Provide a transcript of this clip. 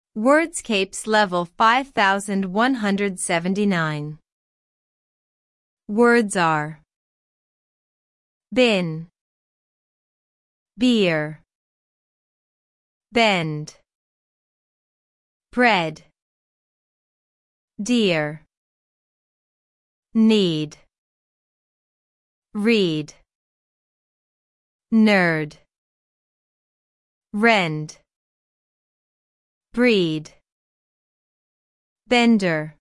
Wordscapes level 5179. Words are bin, beer, bend, bread, dear, need, read, nerd, rend, breed, bender.